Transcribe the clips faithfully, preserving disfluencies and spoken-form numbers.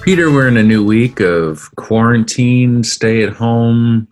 Peter, we're in a new week of quarantine, stay at home,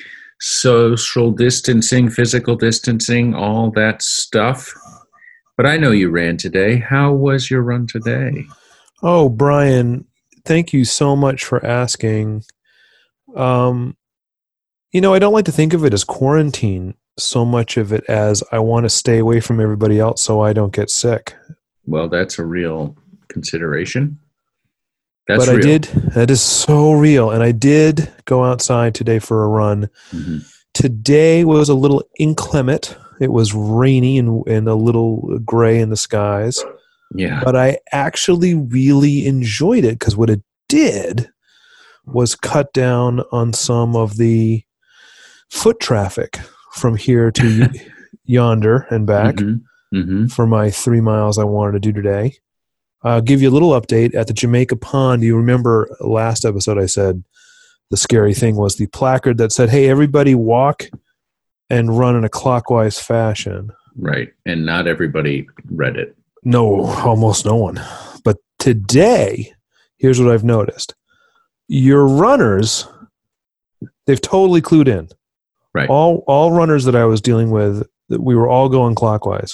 social distancing, physical distancing, all that stuff. But I know you ran today. How was your run today? Oh, Brian, thank you so much for asking. Um, you know, I don't like to think of it as quarantine, so much of it as I want to stay away from everybody else so I don't get sick. Well, that's a real consideration. That's But I real. did, that is so real. And I did go outside today for a run. Mm-hmm. Today was a little inclement. It was rainy and, and a little gray in the skies. Yeah. But I actually really enjoyed it because what it did was cut down on some of the foot traffic from here to yonder and back Mm-hmm. Mm-hmm. for my three miles I wanted to do today. I'll give you a little update. At the Jamaica Pond, you remember last episode I said the scary thing was the placard that said, hey, everybody walk and run in a clockwise fashion. Right. And not everybody read it. No, almost no one. But today, here's what I've noticed. Your runners, they've totally clued in. Right. All all runners that I was dealing with, we were all going clockwise.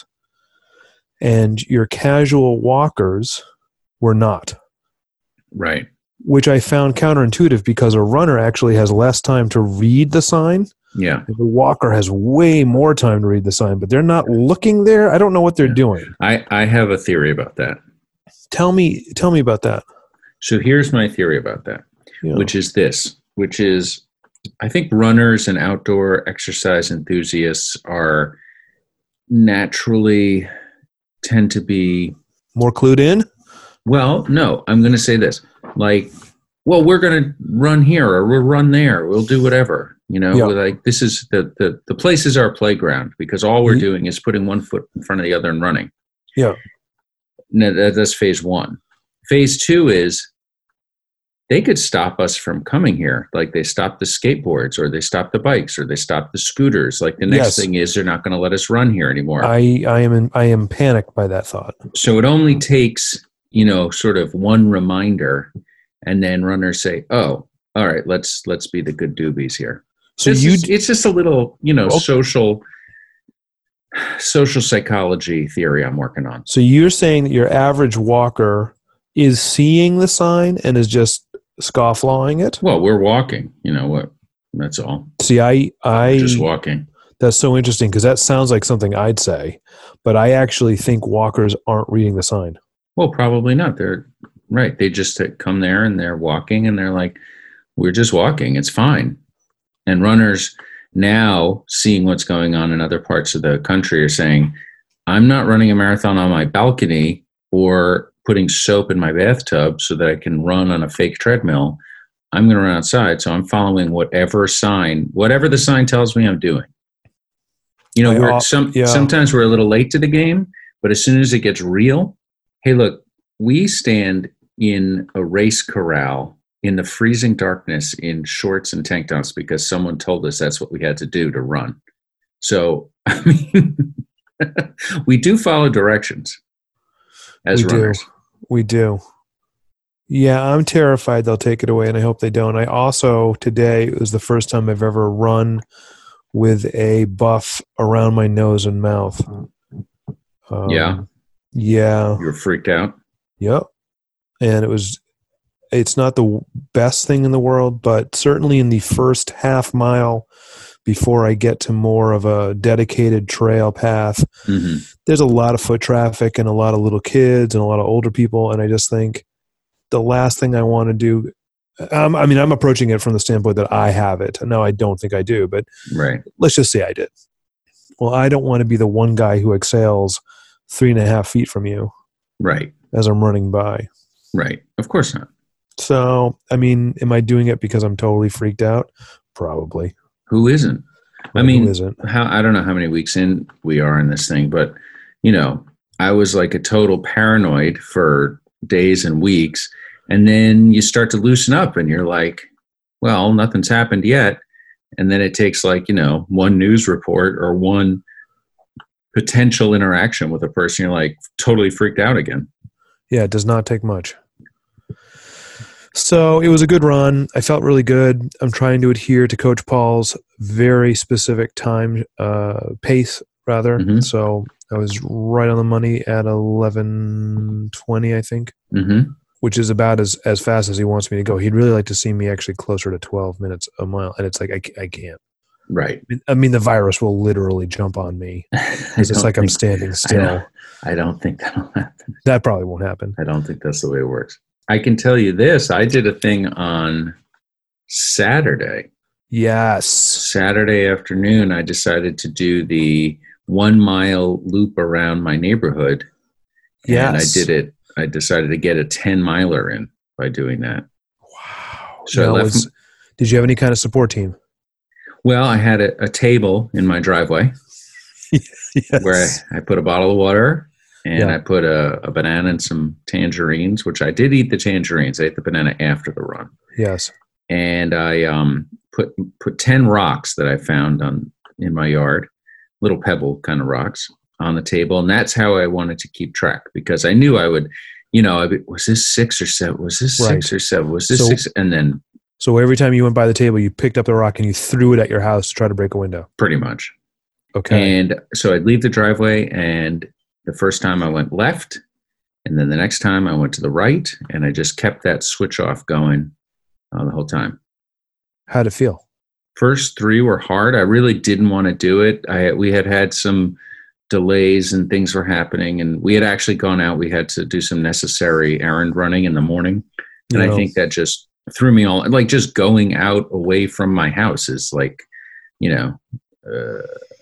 And your casual walkers were not. Right. Which I found counterintuitive because a runner actually has less time to read the sign. Yeah. The walker has way more time to read the sign, but they're not looking there. I don't know what they're Yeah. doing. I, I have a theory about that. Tell me, tell me about that. So here's my theory about that, Yeah. which is this, which is I think runners and outdoor exercise enthusiasts are naturally tend to be More clued in? well, no, I'm going to say this. Like, well, we're going to run here or we'll run there. We'll do whatever, you know, Yeah. like this is the, the, the place is our playground because all we're Ye- doing is putting one foot in front of the other and running. Yeah. No, that, that's phase one. Phase two is they could stop us from coming here. Like they stop the skateboards or they stop the bikes or they stop the scooters. Like the next Yes. thing is they're not going to let us run here anymore. I, I am in, I am panicked by that thought. So it only takes, you know, sort of one reminder and then runners say, oh, all right, let's, let's be the good doobies here. So This you is- it's just a little, you know, Okay. social, social psychology theory I'm working on. so you're saying that your average walker is seeing the sign and is just scofflawing it? Well, we're walking, you know what, that's all. See, I I Just walking. that's so interesting because that sounds like something I'd say, but I actually think walkers aren't reading the sign. Well, probably not. They're right. They just come there and they're walking and they're like, we're just walking. It's fine. And runners now seeing what's going on in other parts of the country are saying, I'm not running a marathon on my balcony or putting soap in my bathtub so that I can run on a fake treadmill. I'm going to run outside. So I'm following whatever sign, whatever the sign tells me I'm doing. You know, I we're al- some, yeah. sometimes we're a little late to the game, but as soon as it gets real, hey, look, we stand in a race corral in the freezing darkness in shorts and tank tops because someone told us that's what we had to do to run. So, I mean, we do follow directions as we runners. do. We do. Yeah, I'm terrified they'll take it away, and I hope they don't. I also, today, it was the first time I've ever run with a buff around my nose and mouth. Um, Yeah. Yeah. You were freaked out. Yep. And it was, it's not the best thing in the world, but certainly in the first half mile before I get to more of a dedicated trail path, Mm-hmm. there's a lot of foot traffic and a lot of little kids and a lot of older people. And I just think the last thing I want to do, um, I mean, I'm approaching it from the standpoint that I have it. No, I don't think I do, but Right. let's just say I did. Well, I don't want to be the one guy who exhales three and a half feet from you Right. as I'm running by. Right. Of course not. So, I mean, am I doing it because I'm totally freaked out? Probably. Who isn't? I But mean, who isn't? how, I don't know how many weeks in we are in this thing, but you know, I was like a total paranoid for days and weeks. And then you start to loosen up and you're like, well, nothing's happened yet. And then it takes like, you know, one news report or one potential interaction with a person. You're like totally freaked out again. Yeah, it does not take much. So it was a good run. I felt really good. I'm trying to adhere to Coach Paul's very specific time uh, pace, rather. Mm-hmm. So I was right on the money at eleven twenty, I think, Mm-hmm. which is about as, as fast as he wants me to go. He'd really like to see me actually closer to twelve minutes a mile. And it's like, I, I can't. Right. I mean, the virus will literally jump on me because it's like think, I'm standing still. I don't, I don't think that'll happen. That probably won't happen. I don't think that's the way it works. I can tell you this. I did a thing on Saturday. Yes. Saturday afternoon, I decided to do the one mile loop around my neighborhood. Yes. And I did it. I decided to get a ten miler in by doing that. Wow. So now I left. was, did you have any kind of support team? Well, I had a, a table in my driveway Yes. where I, I put a bottle of water and Yeah. I put a, a banana and some tangerines, which I did eat the tangerines. I ate the banana after the run. Yes. And I um, put put ten rocks that I found on in my yard, little pebble kind of rocks, on the table. And that's how I wanted to keep track, because I knew I would, you know, I, was this six or seven? Was this Right. six or seven? Was this So- six? And then So every time you went by the table, you picked up the rock and you threw it at your house to try to break a window. pretty much. Okay. And so I'd leave the driveway, and the first time I went left, and then the next time I went to the right, and I just kept that switch off going uh, the whole time. How'd it feel? First three were hard. I really didn't want to do it. I we had had some delays and things were happening, and we had actually gone out. We had to do some necessary errand running in the morning, and You know, I think that just threw me all, like, just going out away from my house is like, you know, uh,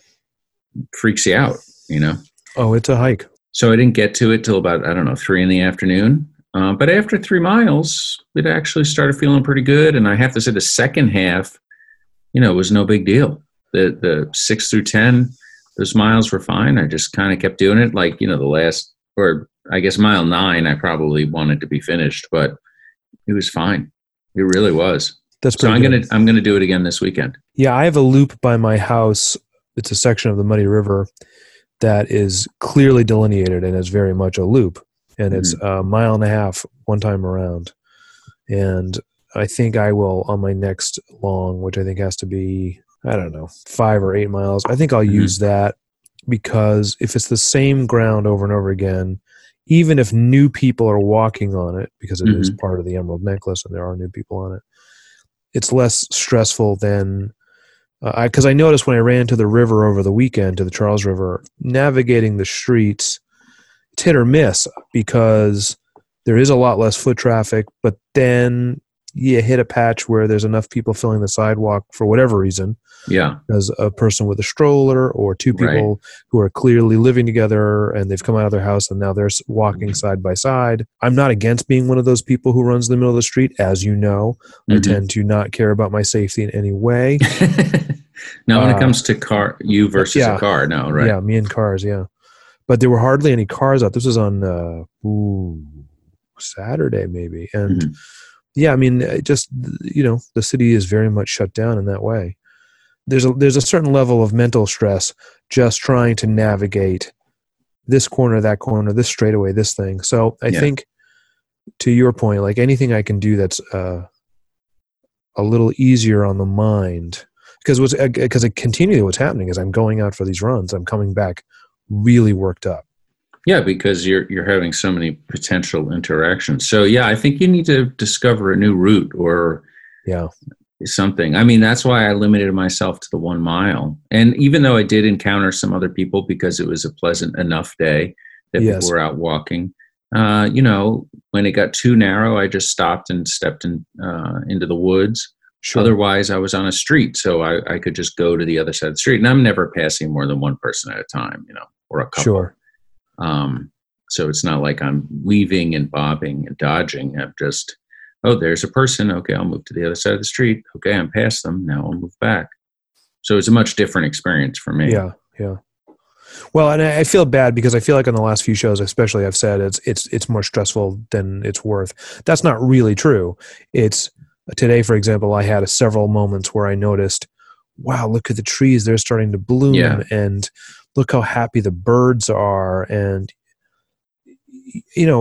freaks you out, you know? oh, it's a hike. So I didn't get to it till about, I don't know, three in the afternoon. Uh, but after three miles, it actually started feeling pretty good. And I have to say the second half, you know, was no big deal. The the six through ten, those miles were fine. I just kind of kept doing it. Like, you know, the last, or I guess mile nine, I probably wanted to be finished, but it was fine. It really was. That's So pretty I'm good. gonna I'm gonna do it again this weekend. Yeah, I have a loop by my house. It's a section of the Muddy River that is clearly delineated and is very much a loop. And it's a mile and a half one time around. And I think I will, on my next long, which I think has to be, I don't know, five or eight miles, I think I'll Mhm. use that, because if it's the same ground over and over again, even if new people are walking on it, because it is part of the Emerald Necklace and there are new people on it, it's less stressful than, because I, I noticed when I ran to the river over the weekend, to the Charles River, navigating the streets, it's hit or miss, because there is a lot less foot traffic, but then you hit a patch where there's enough people filling the sidewalk for whatever reason, Yeah. as a person with a stroller or two people who are clearly living together and they've come out of their house and now they're s- walking side by side. I'm not against being one of those people who runs in the middle of the street. As you know, I Mhm. tend to not care about my safety in any way. Now, when Uh, it comes to car, you versus yeah. a car, no, right? Yeah, me and cars, yeah. But there were hardly any cars out. This was on uh, ooh, Saturday maybe. And Mhm. yeah, I mean, it just, you know, the city is very much shut down in that way. There's a, there's a certain level of mental stress just trying to navigate this corner, that corner, this straightaway, this thing. So I Yeah. think, to your point, like anything I can do that's uh, a little easier on the mind, because what's because it continually what's happening is I'm going out for these runs, I'm coming back really worked up. Yeah, because you're you're having so many potential interactions. So yeah, I think you need to discover a new route or Yeah, something. I mean, that's why I limited myself to the one mile. And even though I did encounter some other people because it was a pleasant enough day that Yes. people were out walking, uh, you know, when it got too narrow, I just stopped and stepped in uh, into the woods. sure. Otherwise, I was on a street, so I, I could just go to the other side of the street. And I'm never passing more than one person at a time, you know, or a couple. Sure. Um, so it's not like I'm weaving and bobbing and dodging. I'm just, oh, there's a person. Okay, I'll move to the other side of the street. Okay, I'm past them. Now I'll move back. So it's a much different experience for me. Yeah, yeah. Well, and I I feel bad because I feel like on the last few shows, especially, I've said it's it's it's more stressful than it's worth. That's not really true. It's today, for example, I had a several moments where I noticed, wow, look at the trees; they're starting to bloom, Yeah. and look how happy the birds are, and you know,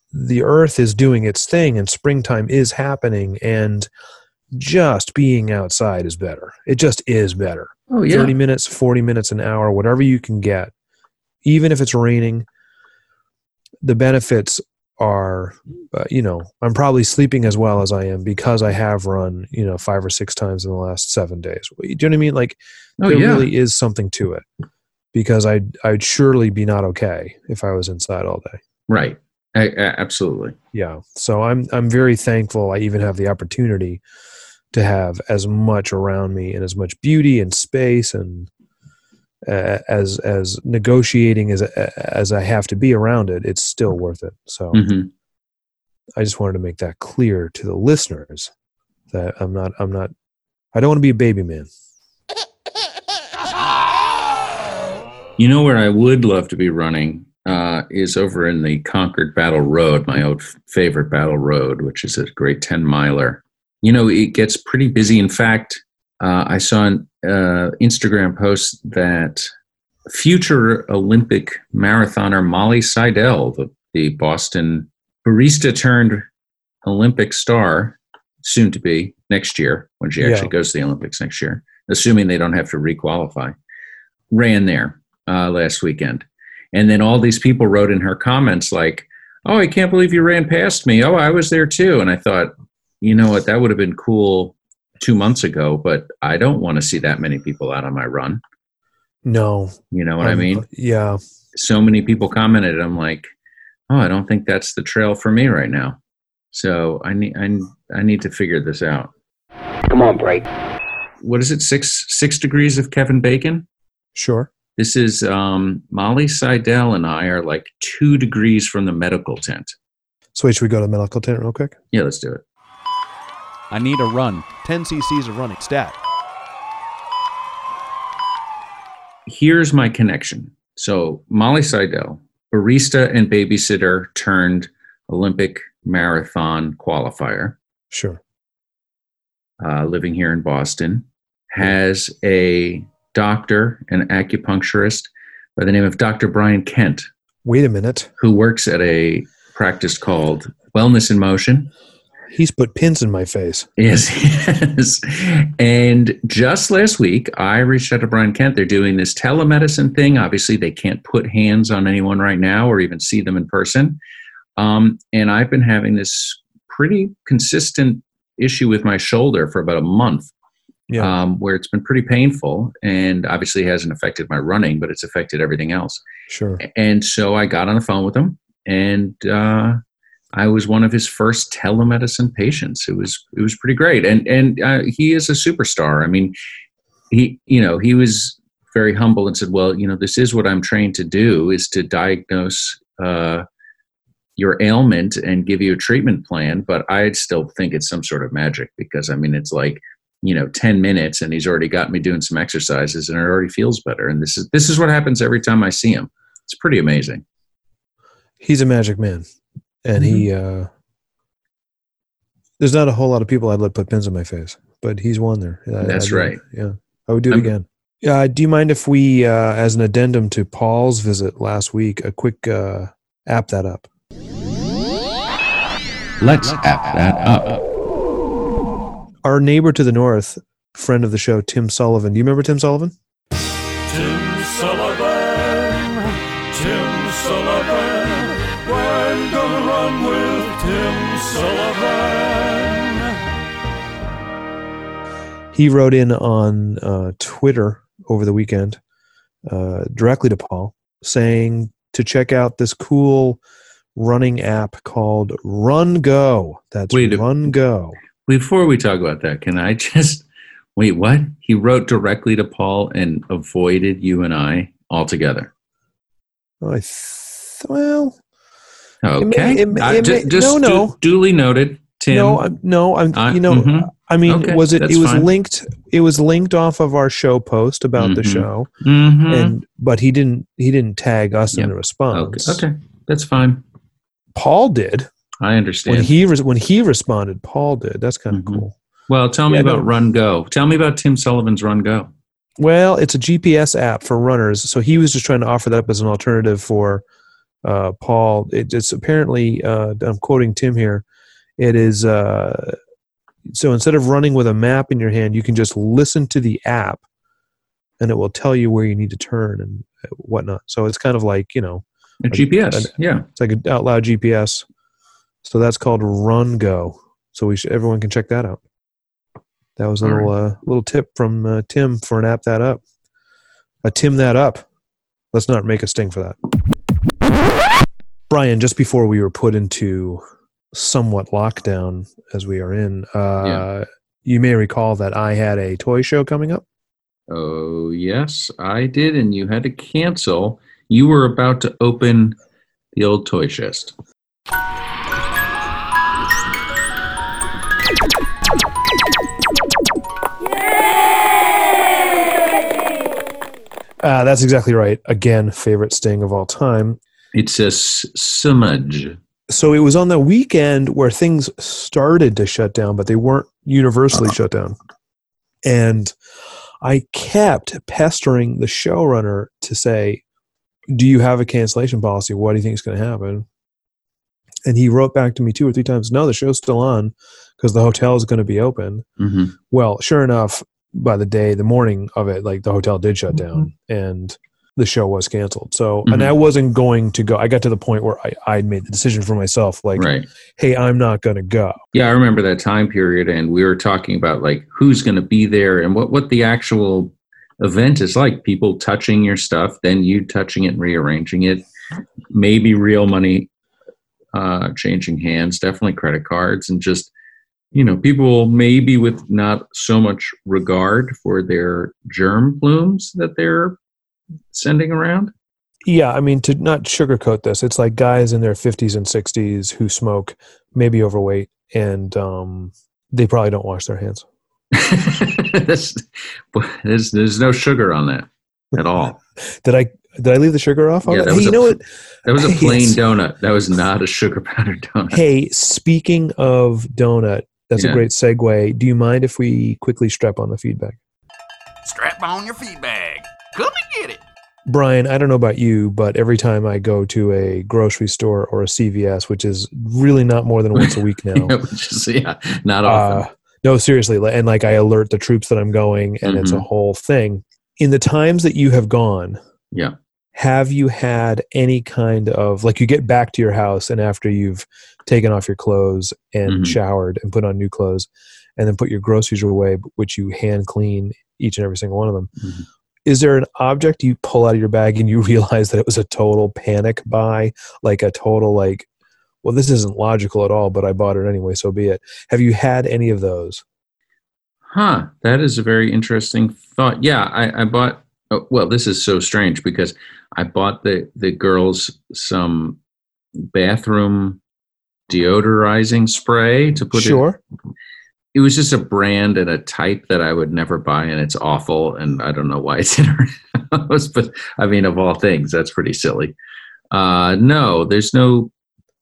the earth is doing its thing and springtime is happening, and just being outside is better. It just is better. Oh, yeah. thirty minutes, forty minutes, an hour, whatever you can get. Even if it's raining, the benefits are, uh, you know, I'm probably sleeping as well as I am because I have run, you know, five or six times in the last seven days. Do you know what I mean? Like, Oh, there yeah. really is something to it, because I'd, I'd surely be not okay if I was inside all day. Right. I, I, absolutely. Yeah. So I'm, I'm very thankful I even have the opportunity to have as much around me and as much beauty and space, and uh, as, as negotiating as, as I have to be around it, it's still worth it. So Mm-hmm. I just wanted to make that clear to the listeners that I'm not, I'm not, I don't want to be a baby man. You know where I would love to be running uh, is over in the Concord Battle Road, my old f- favorite Battle Road, which is a great ten miler. You know, it gets pretty busy. In fact, uh, I saw an uh, Instagram post that future Olympic marathoner Molly Seidel, the, the Boston barista turned Olympic star, soon to be next year when she actually Yeah. goes to the Olympics next year, assuming they don't have to requalify, ran there uh, last weekend. And then all these people wrote in her comments like, oh, I can't believe you ran past me. Oh, I was there too. And I thought, you know what, that would have been cool two months ago, but I don't want to see that many people out on my run. No. You know what I Um, mean? Yeah. So many people commented. I'm like, oh, I don't think that's the trail for me right now. So I need, I, I need to figure this out. Come on, break. What is it? Six, six degrees of Kevin Bacon? Sure. This is um, Molly Seidel and I are like two degrees from the medical tent. So wait, should we go to the medical tent real quick? Yeah, let's do it. I need a run. ten cc's of running. Stat. Here's my connection. So Molly Seidel, barista and babysitter turned Olympic marathon qualifier, Sure. uh, living here in Boston, has a doctor, an acupuncturist by the name of Doctor Brian Kent, Wait a minute. who works at a practice called Wellness in Motion. He's put pins in my face. Yes, yes. And just last week, I reached out to Brian Kent. They're doing this telemedicine thing. Obviously, they can't put hands on anyone right now or even see them in person. Um, and I've been having this pretty consistent issue with my shoulder for about a month, Yeah. um, where it's been pretty painful. And obviously hasn't affected my running, but it's affected everything else. Sure. And so I got on the phone with him, and uh, I was one of his first telemedicine patients. It was it was pretty great, and and uh, he is a superstar. I mean, he you know he was very humble and said, "Well, you know, this is what I'm trained to do: is to diagnose uh, your ailment and give you a treatment plan." But I still think it's some sort of magic, because I mean, it's like, you know, ten minutes, and he's already got me doing some exercises, and it already feels better. And this is this is what happens every time I see him. It's pretty amazing. He's a magic man. And he, uh, there's not a whole lot of people I'd let put pins in my face, but he's one there. I- That's I'd do it. right. Yeah. I would do it I'm- again. Uh, do you mind if we, uh, as an addendum to Paul's visit last week, a quick uh, app that up? Let's app that up. Our neighbor to the north, friend of the show, Tim Sullivan. Do you remember Tim Sullivan? Tim Sullivan, Tim Sullivan, we're gonna run with Tim Sullivan. He wrote in on uh, Twitter over the weekend, uh, directly to Paul, saying to check out this cool running app called Run Go. That's Wait a- Run Go. Before we talk about that, can I just wait? What? He wrote directly to Paul and avoided you and I altogether. I th- well, Okay, may- it may- Uh, it ju- may- just no, no. du- duly noted, Tim. no, I'm, no, I'm. I- you know, mhm. I mean, Okay, was it? that's It was fine. linked. It was linked off of our show post about the Mhm. show, Mhm. and but he didn't. He didn't tag us in Yep. the response. okay. okay, that's fine. Paul did I understand. when he res- when he responded. Paul did. That's kind of Mhm. cool. well, tell me Yeah, about no. Run Go. Tell me about Tim Sullivan's Run Go. Well, it's a G P S app for runners. So he was just trying to offer that up as an alternative for uh, Paul. It, it's apparently, uh, I'm quoting Tim here, it is, uh, so instead of running with a map in your hand, you can just listen to the app and it will tell you where you need to turn and whatnot. So it's kind of like, you know, A a, G P S, an, yeah. It's like an out loud G P S. So that's called Run Go. So we should, everyone can check that out. That was a All little right. uh, little tip from uh, Tim for an app that up. A Tim that up. Let's not make a sting for that. Brian, just before we were put into somewhat lockdown as we are in, uh, Yeah. you may recall that I had a toy show coming up. Oh, yes, I did, and you had to cancel. You were about to open the old toy chest. Uh, that's exactly right. Again, favorite sting of all time. It says smudge. So it was on the weekend where things started to shut down, but they weren't universally shut down. And I kept pestering the showrunner to say, do you have a cancellation policy? What do you think is going to happen? And he wrote back to me two or three times, no, the show's still on because the hotel is going to be open. Mm-hmm. Well, sure enough, by the day, the morning of it, like the hotel did shut down and the show was canceled. So, Mm-hmm. and I wasn't going to go. I got to the point where I, I'd made the decision for myself, like, Right. hey, I'm not going to go. Yeah, I remember that time period, and we were talking about like who's going to be there and what, what the actual event is like. People touching your stuff, then you touching it and rearranging it. Maybe real money uh, changing hands, definitely credit cards, and just, you know, people maybe with not so much regard for their germ plumes that they're sending around. Yeah, I mean, to not sugarcoat this, it's like guys in their fifties and sixties who smoke, maybe overweight, and um, they probably don't wash their hands. That's, there's, there's no sugar on that at all. Did I did I leave the sugar off? Yeah, that hey, was you a- know what? That was a Hey, plain it's- donut. That was not a sugar powdered donut. Hey, speaking of donut, that's Yeah. a great segue. Do you mind if we quickly strap on the feedback? Strap on your feed bag. Come and get it. Brian, I don't know about you, but every time I go to a grocery store or a C V S, which is really not more than once a week now, Yeah, which is, yeah, not often. uh, no, seriously, and like I alert the troops that I'm going, and it's a Mhm. whole thing. In the times that you have gone, Yeah. have you had any kind of, like, you get back to your house and after you've taken off your clothes and Mhm. showered and put on new clothes and then put your groceries away, which you hand clean each and every single one of them, Mhm. is there an object you pull out of your bag and you realize that it was a total panic buy, like a total like, well, this isn't logical at all, but I bought it anyway, so be it. Have you had any of those? Huh. That is a very interesting thought. Yeah, I, I bought, oh, well, this is so strange because I bought the, the girls some bathroom deodorizing spray to put Sure. in. It was just a brand and a type that I would never buy, and it's awful, and I don't know why it's in our house, but I mean, of all things, that's pretty silly. Uh, no, there's no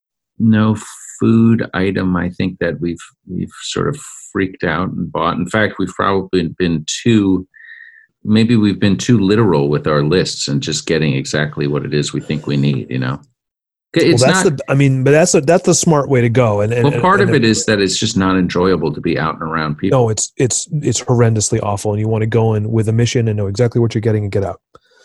no food item I think that we've we've sort of freaked out and bought. In fact, we've probably been too maybe we've been too literal with our lists and just getting exactly what it is we think we need, you know. It's well, that's not, the. I mean, but that's a, that's the smart way to go. And, and well, part and, of it is that it's just not enjoyable to be out and around people. no, it's it's it's horrendously awful, and you want to go in with a mission and know exactly what you're getting and get out.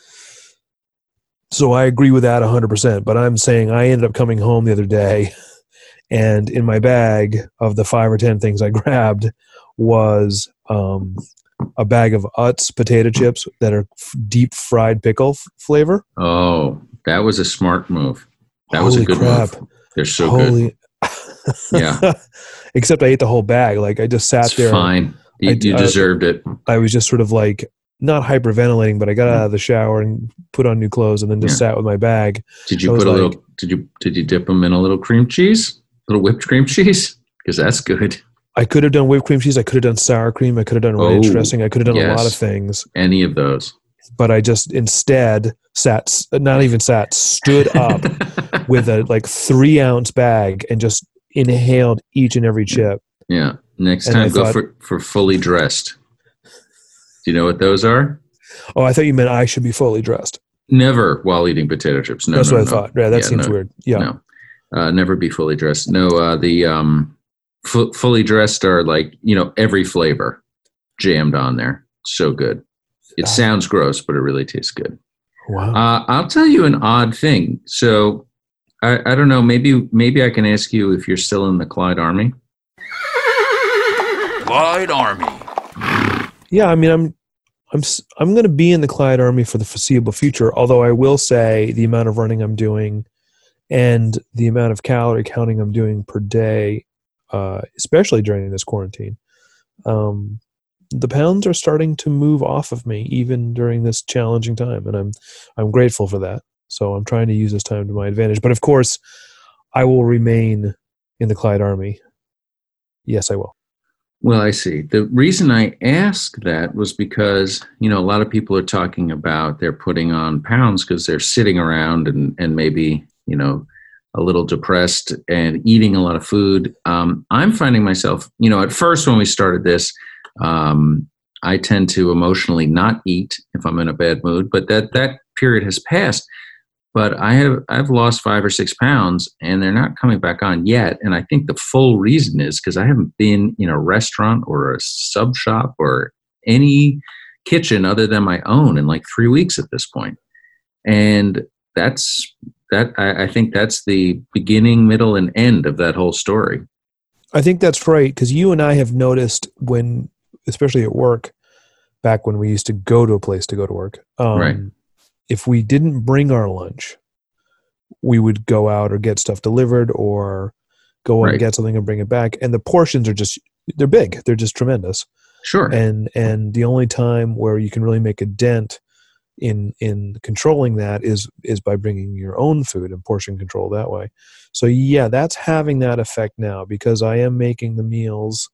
So I agree with that one hundred percent. But I'm saying I ended up coming home the other day, and in my bag of the five or ten things I grabbed was um, a bag of Utz potato chips that are f- deep fried pickle f- flavor. Oh, that was a smart move. That was Holy a good crap. move. They're so good. Holy. Yeah. Except I ate the whole bag. Like I just sat It's there. fine. You, I- you I- deserved it. I was just sort of like not hyperventilating, but I got out of the shower and put on new clothes and then just Yeah. sat with my bag. Did you I was put a like- little? Did you did you dip them in a little cream cheese? A little whipped cream cheese? Because that's good. I could have done whipped cream cheese. I could have done sour cream. I could have done ranch Oh, dressing. I could have done a lot of yes. things. Any of those. But I just instead sat, s- not even sat, stood up with a like three ounce bag and just inhaled each and every chip. Yeah. Next And time, I go thought- for for fully dressed. Do you know what those are? Oh, I thought you meant I should be fully dressed. Never while eating potato chips. No, That's no, what I no. thought. Yeah, that Yeah, seems no, weird. Yeah. No, uh, never be fully dressed. No, uh, the um, f- fully dressed are like, you know, every flavor jammed on there. So good. It sounds gross, but it really tastes good. Wow. Uh, I'll tell you an odd thing. So I, I don't know. Maybe maybe I can ask you if you're still in the Clyde Army. Clyde Army. Yeah, I mean, I'm, I'm, s- I'm going to be in the Clyde Army for the foreseeable future. Although I will say the amount of running I'm doing, and the amount of calorie counting I'm doing per day, uh, especially during this quarantine, um, the pounds are starting to move off of me, even during this challenging time, and I'm, I'm grateful for that. So I'm trying to use this time to my advantage. But of course, I will remain in the Clyde Army. Yes, I will. Well, I see. The reason I asked that was because, you know, a lot of people are talking about they're putting on pounds because they're sitting around and, and maybe, you know, a little depressed and eating a lot of food. Um, I'm finding myself, you know, at first when we started this, um, I tend to emotionally not eat if I'm in a bad mood, but that, that period has passed. But I have I've lost five or six pounds, and they're not coming back on yet. And I think the full reason is because I haven't been in a restaurant or a sub shop or any kitchen other than my own in like three weeks at this point. And that's that. I, I think that's the beginning, middle, and end of that whole story. I think that's right, because you and I have noticed when, especially at work, back when we used to go to a place to go to work, um, Right. if we didn't bring our lunch, we would go out or get stuff delivered or go Right. and get something and bring it back. And the portions are just, they're big. They're just tremendous. Sure. And and the only time where you can really make a dent in in controlling that is is by bringing your own food and portion control that way. So yeah, that's having that effect now, because I am making the meals,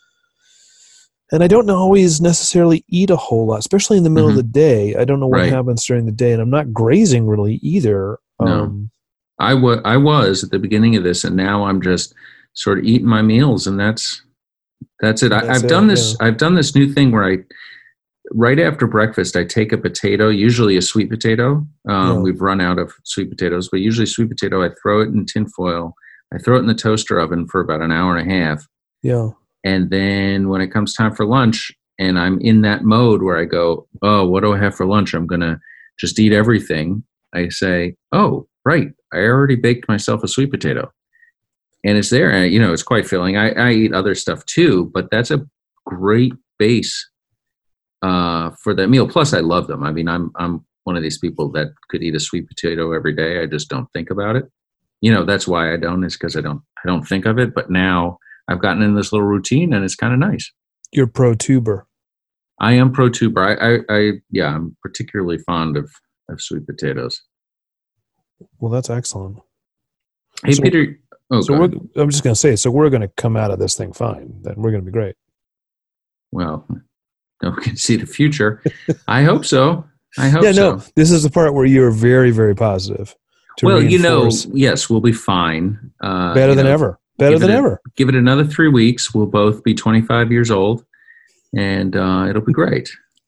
and I don't always necessarily eat a whole lot, especially in the middle Mhm. of the day. I don't know what Right. happens during the day, and I'm not grazing really either. No. Um, I wa- I was at the beginning of this, and now I'm just sort of eating my meals, and that's that's it. I, That's I've done it, this. I've done this new thing where I, right after breakfast, I take a potato, usually a sweet potato. Um, Yeah. We've run out of sweet potatoes, but usually sweet potato. I throw it in tin foil. I throw it in the toaster oven for about an hour and a half, yeah. and then when it comes time for lunch, and I'm in that mode where I go, oh, what do I have for lunch? I'm gonna just eat everything. I say, oh, right, I already baked myself a sweet potato. And it's there, and you know, it's quite filling. I, I eat other stuff too, but that's a great base uh, for that meal. Plus, I love them. I mean, I'm I'm one of these people that could eat a sweet potato every day. I just don't think about it. You know, that's why I don't. Is because I don't I don't think of it. But now I've gotten in this little routine, and it's kind of nice. You're pro tuber. I am pro tuber. I, I, I yeah, I'm particularly fond of of sweet potatoes. Well, that's excellent. Hey, So- Peter. Oh, so go we're, ahead. I'm just going to say, so we're going to come out of this thing fine. Then we're going to be great. Well, don't can see the future. I hope so. I hope yeah, so. no, this is the part where you're very, very positive. To Well, you know, reinforce yes, we'll be fine. Uh, better you than know, ever. Better give than it a- ever. Give it another three weeks. We'll both be twenty-five years old, and uh, it'll be great.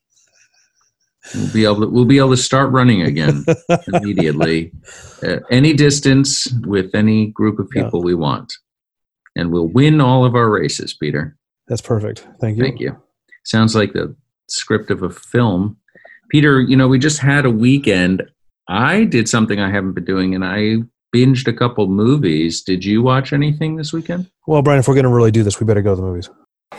We'll be able to, we'll be able to start running again immediately, at any distance with any group of people we want, and we'll win all of our races. Peter, That's perfect. Thank you. thank you. Sounds like the script of a film. Peter, you know, we just had a weekend. I did something I haven't been doing, and I binged a couple movies. Did you watch anything this weekend? Well, Brian, if we're going to really do this, we better go to the movies.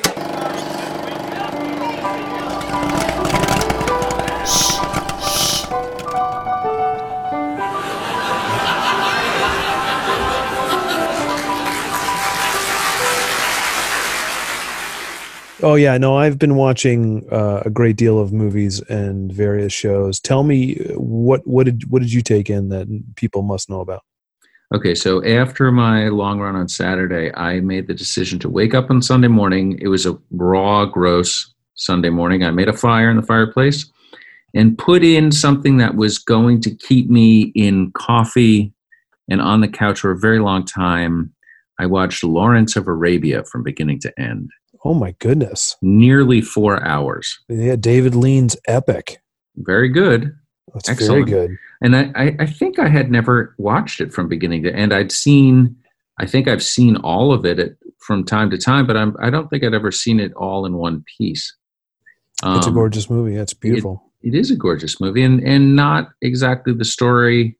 Oh yeah, no, I've been watching uh, a great deal of movies and various shows. Tell me what what did what did you take in that people must know about? Okay, so after my long run on Saturday, I made the decision to wake up on Sunday morning. It was a raw, gross Sunday morning. I made a fire in the fireplace and put in something that was going to keep me in coffee and on the couch for a very long time. I watched Lawrence of Arabia from beginning to end. Oh my goodness! Nearly four hours. Yeah, David Lean's epic. Very good. That's Excellent. very good. And I, I, I think I had never watched it from beginning to end. I'd seen, I think I've seen all of it at, from time to time, but I'm, I don't think I'd ever seen it all in one piece. Um, It's a gorgeous movie. It's beautiful. It, it is a gorgeous movie, and, and not exactly the story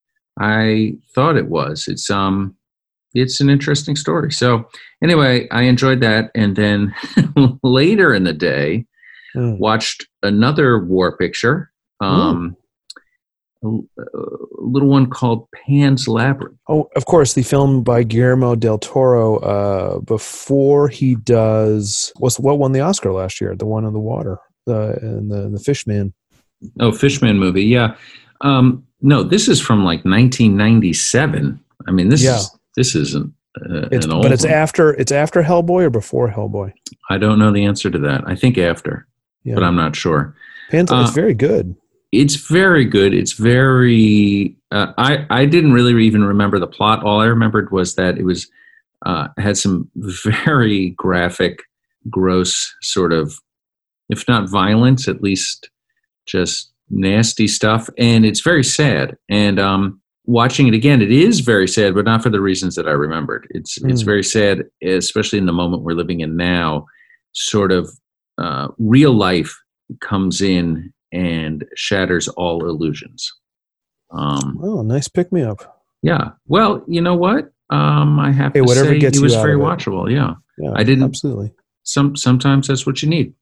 I thought it was. It's um, it's an interesting story. So anyway, I enjoyed that, and then later in the day, Mm. watched another war picture, um, a, a little one called Pan's Labyrinth. Oh, of course, the film by Guillermo del Toro. Uh, before he does, what's what won the Oscar last year? The one on the water, uh, and the the Fishman. Oh, Fishman movie, yeah. Um, no, this is from like nineteen ninety-seven. I mean, this Yeah. is this isn't uh, It's, an old but it's one. after it's after Hellboy or before Hellboy. I don't know the answer to that. I think after, Yeah, but I'm not sure. Pan's, uh, it's very good. It's very good. It's very. Uh, I I didn't really even remember the plot. All I remembered was that it was uh, had some very graphic, gross sort of, if not violence, at least just nasty stuff. And it's very sad. And um, watching it again, it is very sad, but not for the reasons that I remembered. It's it's Mm. very sad, especially in the moment we're living in now. Sort of uh, real life comes in and shatters all illusions. Um, Oh, nice pick me up. yeah. Well, you know what? Um, I have Hey, to whatever say gets it you was out very of it. watchable. Yeah. Yeah, I didn't- absolutely. Some sometimes that's what you need.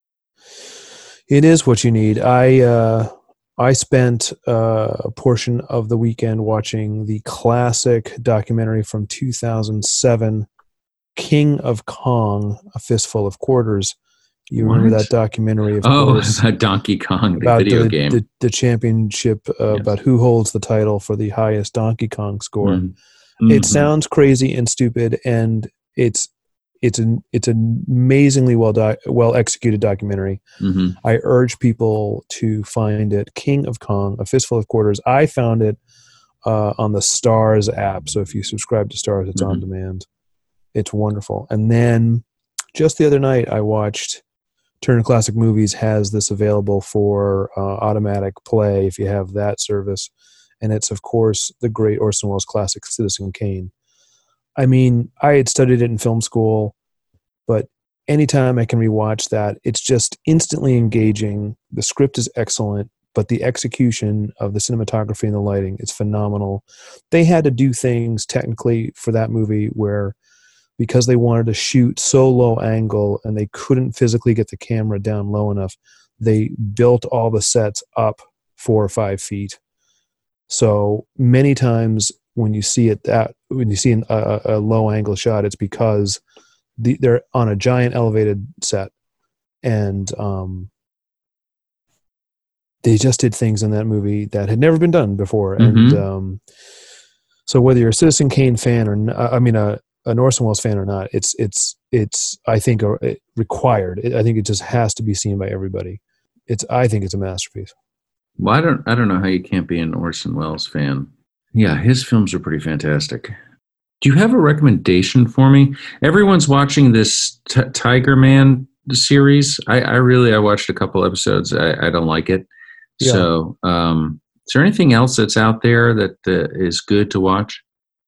It is what you need. I uh, I spent uh, a portion of the weekend watching the classic documentary from two thousand seven, King of Kong: A Fistful of Quarters. You remember What? that documentary, of Oh, course, about Donkey Kong, the about video the, game. the the championship, uh, Yes. about who holds the title for the highest Donkey Kong score. Mhm. It Mhm. sounds crazy and stupid, and it's it's an it's an amazingly well doc, well executed documentary. Mhm. I urge people to find it. King of Kong: A Fistful of Quarters. I found it uh, on the Stars app. So if you subscribe to Stars, it's on Mhm. demand. It's wonderful. And then just the other night, I watched Turner Classic Movies has this available for uh, automatic play if you have that service. And it's, of course, the great Orson Welles classic Citizen Kane. I mean, I had studied it in film school, but anytime I can rewatch that, it's just instantly engaging. The script is excellent, but the execution of the cinematography and the lighting is phenomenal. They had to do things technically for that movie where, because they wanted to shoot so low angle and they couldn't physically get the camera down low enough, they built all the sets up four or five feet. So many times when you see it that when you see an, a, a low angle shot, it's because the, they're on a giant elevated set, and um, they just did things in that movie that had never been done before. And Mhm. um, so whether you're a Citizen Kane fan or n- I mean a an Orson Welles fan or not, it's it's it's I think a, it required. It, I think it just has to be seen by everybody. It's I think it's a masterpiece. Well, I don't I don't know how you can't be an Orson Welles fan. Yeah, his films are pretty fantastic. Do you have a recommendation for me? Everyone's watching this T- Tiger Man series. I, I really I watched a couple episodes. I, I don't like it. Yeah. So, um, is there anything else that's out there that uh, is good to watch?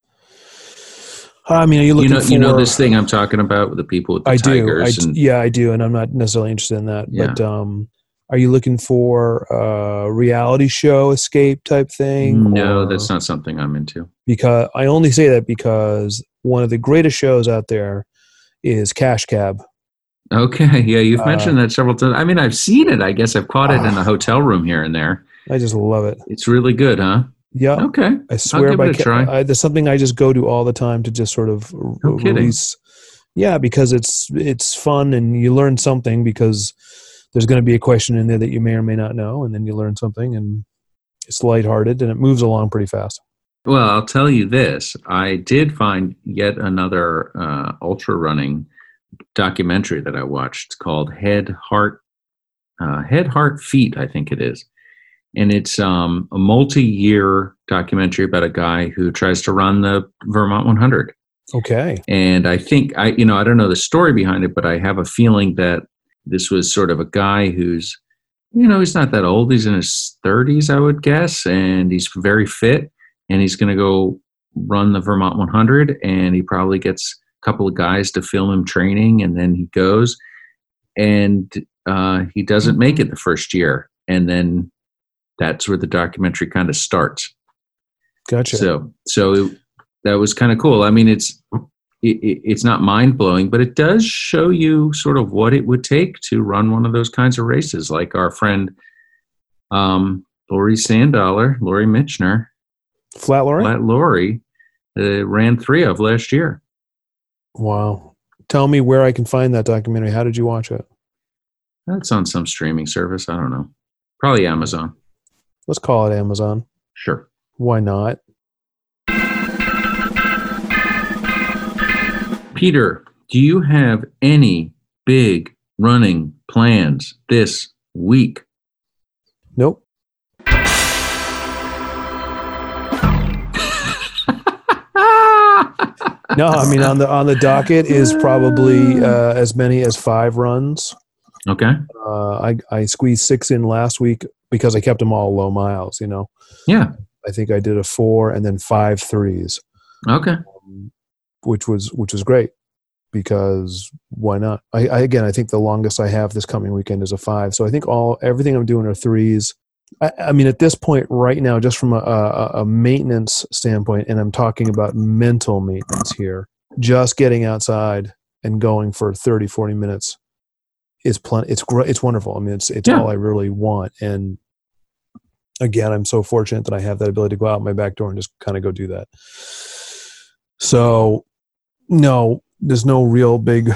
I mean, are you You looking know, for? you know this thing I'm talking about with the people with the I do. I, tigers. d- and, yeah, I do, and I'm not necessarily interested in that. Yeah. But um, are you looking for a reality show escape type thing? no, or- that's not something I'm into. Because I only say that because one of the greatest shows out there is Cash Cab. Okay, yeah, you've Uh, mentioned that several times. I mean, I've seen it. I guess I've caught it in a hotel room here and there. I just love it. It's really good, huh? Yeah, Okay. I swear give by it a Ca- try. I, there's something I just go to all the time to just sort of r- No kidding. release. Yeah, because it's it's fun and you learn something because there's going to be a question in there that you may or may not know, and then you learn something, and it's lighthearted and it moves along pretty fast. Well, I'll tell you this. I did find yet another uh, ultra running documentary that I watched. It's called Head, Heart, uh, Head, Heart, Feet, I think it is. And it's um, a multi-year documentary about a guy who tries to run the Vermont one hundred. Okay. And I think, I, you know, I don't know the story behind it, but I have a feeling that this was sort of a guy who's you know, he's not that old. He's in his thirties, I would guess, and he's very fit. And he's going to go run the Vermont one hundred, and he probably gets a couple of guys to film him training, and then he goes, and uh, he doesn't make it the first year, and then that's where the documentary kind of starts. Gotcha. So, so it, that was kind of cool. I mean, it's it, it's not mind blowing, but it does show you sort of what it would take to run one of those kinds of races, like our friend um, Lori Sandollar, Lori Mitchner. Flat Lori? Flat Lori uh, ran three of last year. Wow. Tell me where I can find that documentary. How did you watch it? That's on some streaming service. I don't know. Probably Amazon. Let's call it Amazon. Sure. Why not? Peter, do you have any big running plans this week? Nope. No, I mean on the on the docket is probably uh, as many as five runs. Okay. Uh, I I squeezed six in last week because I kept them all low miles. You know. Yeah. I think I did a four and then five threes. Okay. Um, which was which was great because why not? I, I again I think the longest I have this coming weekend is a five. So I think all everything I'm doing are threes. I, I mean, at this point right now, just from a, a, a maintenance standpoint, and I'm talking about mental maintenance here, just getting outside and going for thirty, forty minutes is plenty. It's great. It's wonderful. I mean, it's it's Yeah. all I really want. And again, I'm so fortunate that I have that ability to go out my back door and just kind of go do that. So, no, there's no real big.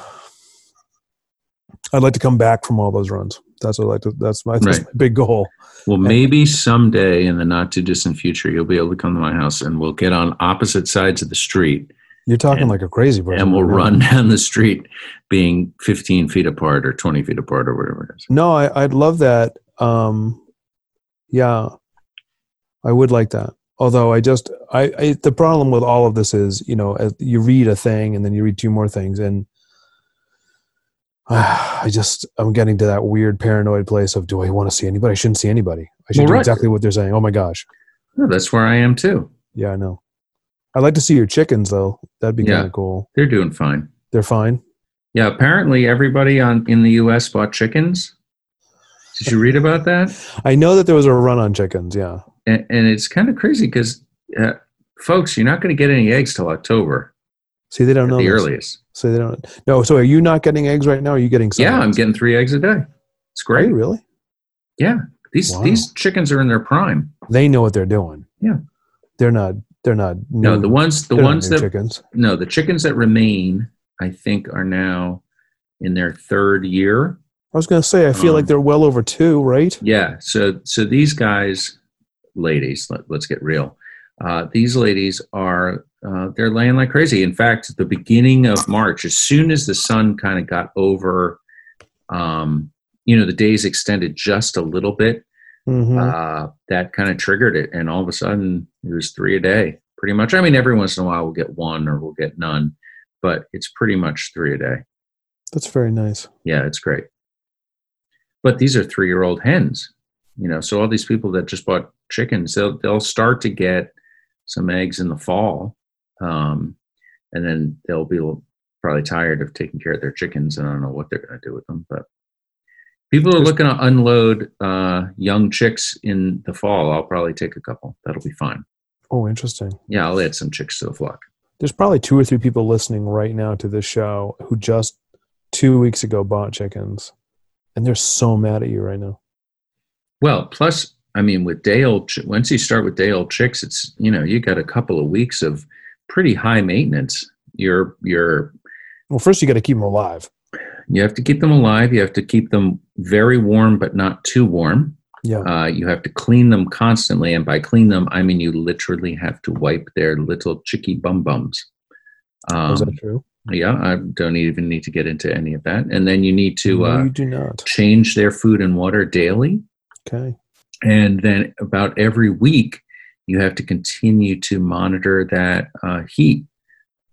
I'd like to come back from all those runs. That's what I like to. That's my, that's Right. my big goal. Well, maybe someday in the not too distant future, you'll be able to come to my house and we'll get on opposite sides of the street You're talking And- like a crazy person. and we'll right now. run down the street being fifteen feet apart or twenty feet apart or whatever it is. No, I, I'd love that. Um, yeah, I would like that. Although I just, I, I, the problem with all of this is, you know, as you read a thing and then you read two more things, and uh, I just, I'm getting to that weird paranoid place of, do I want to see anybody? I shouldn't see anybody. I should Well, do right. exactly what they're saying. Oh my gosh. Oh, that's where I am too. Yeah, I know. I'd like to see your chickens though. That'd be Yeah. kind of cool. They're doing fine. They're fine. Yeah, apparently everybody on in the U S bought chickens. Did you read about that? I know that there was a run on chickens. Yeah. And, and it's kind of crazy because, uh, folks, you're not going to get any eggs till October See, they don't at know the this. earliest. So they don't. No. So are you not getting eggs right now? Or are you getting some? Yeah, I'm eggs? getting three eggs a day. It's Are great. you really? Yeah, these Wow. these chickens are in their prime. They know what they're doing. Yeah. They're not. They're not. No, new- the ones the they're not ones new that chickens. no the chickens that remain, I think, are now in their third year. I was going to say. I feel Um, like they're well over two, right? Yeah. So so these guys, ladies, let, let's get real. Uh, these ladies are uh, they're laying like crazy. In fact, at the beginning of March, as soon as the sun kind of got over, um, you know, the days extended just a little bit. Mm-hmm. Uh, that kind of triggered it, and all of a sudden it was three a day, pretty much. I mean, every once in a while we'll get one or we'll get none, but it's pretty much three a day. That's very nice. Yeah, it's great. But these are three-year-old hens, you know. So all these people that just bought chickens, they'll they'll start to get some eggs in the fall, um, and then they'll be probably tired of taking care of their chickens, and I don't know what they're going to do with them. But people are looking to unload uh, young chicks in the fall. I'll probably take a couple. That'll be fine. Oh, interesting. Yeah, I'll add some chicks to the flock. There's probably two or three people listening right now to this show who just two weeks ago bought chickens, and they're so mad at you right now. Well, plus, I mean, with day old, ch- once you start with day old chicks, it's, you know, you got a couple of weeks of pretty high maintenance. You're, you're, Well, first you got to keep them alive. you have to keep them alive. You have to keep them very warm, but not too warm. Yeah. Uh, you have to clean them constantly. And by clean them, I mean, you literally have to wipe their little chickie bum bums. Um, Is that true? yeah, I don't even need to get into any of that. And then you need to no, uh, you do not. change their food and water daily. Okay. And then about every week, you have to continue to monitor that uh, heat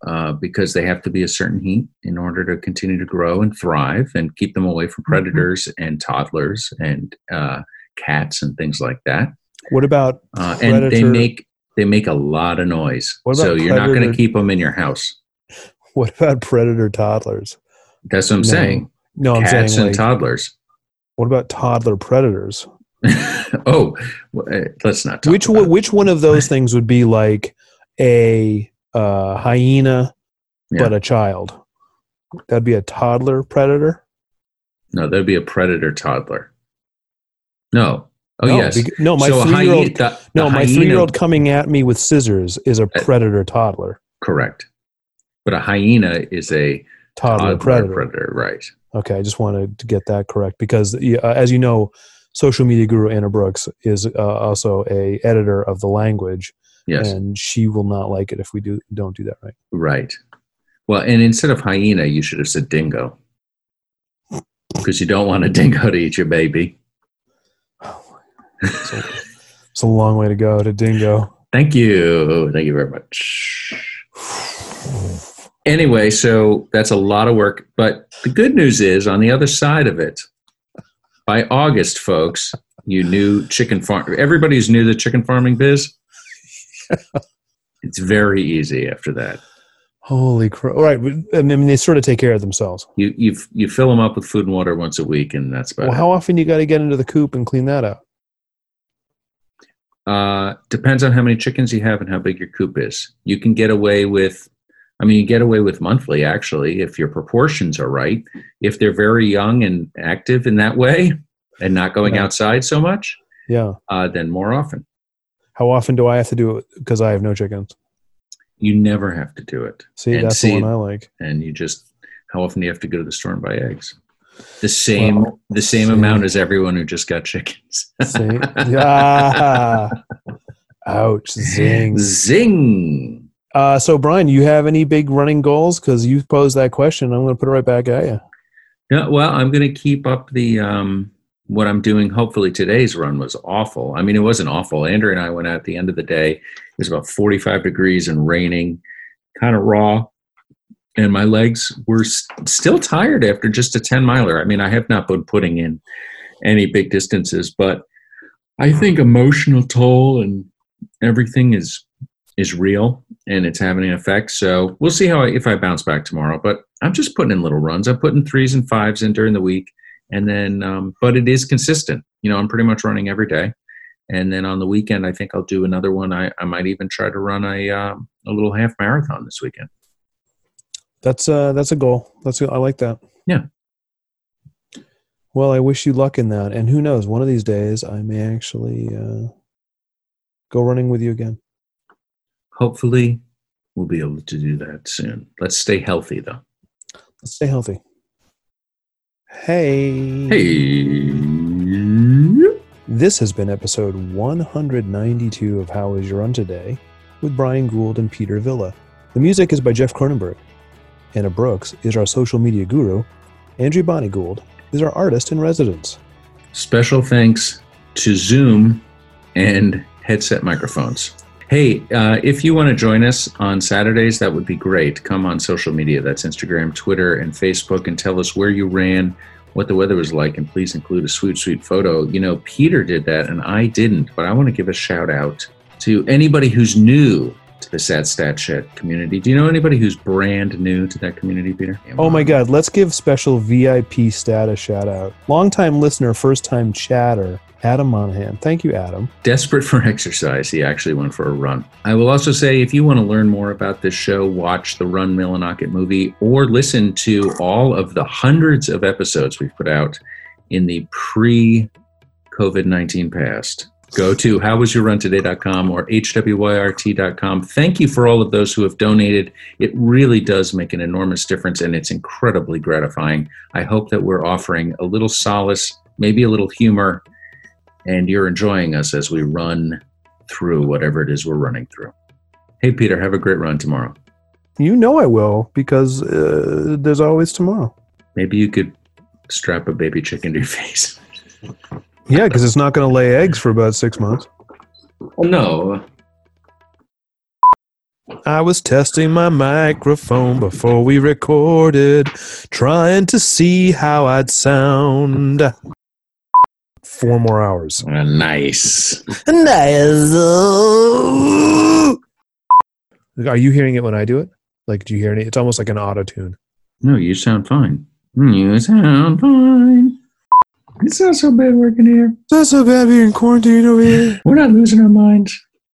uh, because they have to be a certain heat in order to continue to grow and thrive, and keep them away from predators mm-hmm. and toddlers and uh, cats and things like that. What about uh, and they make they make a lot of noise, so you're not going to keep them in your house. What about predator toddlers? That's what I'm no. saying. No, I'm cats saying and like, toddlers. What about toddler predators? oh, let's not talk which about one, which one of those things would be like a uh, hyena, yeah. but a child? That'd be a toddler predator? No, that'd be a predator toddler. No. Oh, no, yes. Be, no, my so three-year-old, hyena, the, no, the my hyena, three-year-old coming at me with scissors is a predator toddler. Correct. But a hyena is a toddler, toddler predator. predator. Right. Okay, I just wanted to get that correct because, uh, as you know, social media guru Anna Brooks is uh, also a editor of The Language, yes, and she will not like it if we do don't do that right. Right. Well, and instead of hyena, you should have said dingo, because you don't want a dingo to eat your baby. Oh, it's, a, it's a long way to go to dingo. Thank you. Thank you very much. Anyway, so that's a lot of work. But the good news is, on the other side of it, by August, folks, you knew chicken farm. Everybody who's new to the chicken farming biz, it's very easy after that. Holy crap! All right, I mean, they sort of take care of themselves. You you you fill them up with food and water once a week, and that's about well, it. How often you got to get into the coop and clean that out? Uh, depends on how many chickens you have and how big your coop is. You can get away with. I mean, you get away with monthly, actually, if your proportions are right. If they're very young and active in that way and not going yeah. outside so much, yeah, uh, then more often. How often do I have to do it? Because I have no chickens. You never have to do it. See, and that's see, the one I like. And you just, how often do you have to go to the store and buy eggs? The same, well, the same see. amount as everyone who just got chickens. See? Ah, ouch, zing. Zing. Uh, so, Brian, you have any big running goals? Because you posed that question. I'm going to put it right back at you. Yeah, well, I'm going to keep up the um, what I'm doing. Hopefully, today's run was awful. I mean, it wasn't awful. Andrew and I went out at the end of the day. It was about forty-five degrees and raining, kind of raw. And my legs were st- still tired after just a ten miler. I mean, I have not been putting in any big distances, but I think emotional toll and everything is is real, and it's having an effect. So we'll see how I, if I bounce back tomorrow. But I'm just putting in little runs. I'm putting threes and fives in during the week, and then, um, but it is consistent. You know, I'm pretty much running every day, and then on the weekend, I think I'll do another one. I, I might even try to run a um, a little half marathon this weekend. That's uh that's a goal. That's a, I like that. Yeah. Well, I wish you luck in that, and who knows? One of these days, I may actually uh, go running with you again. Hopefully, we'll be able to do that soon. Let's stay healthy, though. Let's stay healthy. Hey. Hey. This has been episode one ninety-two of How Is Your Run Today with Brian Gould and Peter Villa. The music is by Jeff Cronenberg. Anna Brooks is our social media guru. Andrew Bonnie Gould is our artist in residence. Special thanks to Zoom and headset microphones. Hey, uh, if you want to join us on Saturdays, that would be great. Come on social media. That's Instagram, Twitter, and Facebook, and tell us where you ran, what the weather was like, and please include a sweet, sweet photo. You know, Peter did that, and I didn't, but I want to give a shout out to anybody who's new to the Sad Stat Chat community. Do you know anybody who's brand new to that community, Peter? Oh my God, let's give special V I P status shout out. Longtime listener, first time chatter, Adam Monahan. Thank you, Adam. Desperate for exercise, he actually went for a run. I will also say, if you want to learn more about this show, watch the Run Millinocket movie or listen to all of the hundreds of episodes we've put out in the pre-COVID nineteen past. Go to how was your run today dot com or H W Y R T dot com. Thank you for all of those who have donated. It really does make an enormous difference, and it's incredibly gratifying. I hope that we're offering a little solace, maybe a little humor, and you're enjoying us as we run through whatever it is we're running through. Hey, Peter, have a great run tomorrow. You know I will, because uh, there's always tomorrow. Maybe you could strap a baby chicken to your face. Yeah, because it's not going to lay eggs for about six months. Well, no. I was testing my microphone before we recorded, trying to see how I'd sound. Four more hours. Uh, nice. Nice. Are you hearing it when I do it? Like, do you hear it? It's almost like an auto tune. No, you sound fine. You sound fine. It's not so bad working here. It's not so bad being quarantined over here. We're not losing our minds.